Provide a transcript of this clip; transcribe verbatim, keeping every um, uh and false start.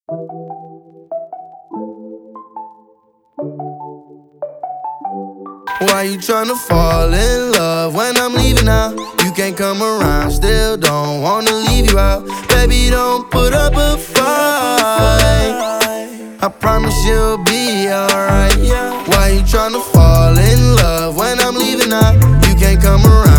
Why you tryna fall in love when I'm leaving out? You can't come around, still don't wanna leave you out. Baby, don't put up a fight, I promise you'll be alright. Why you tryna fall in love when I'm leaving out? You can't come around.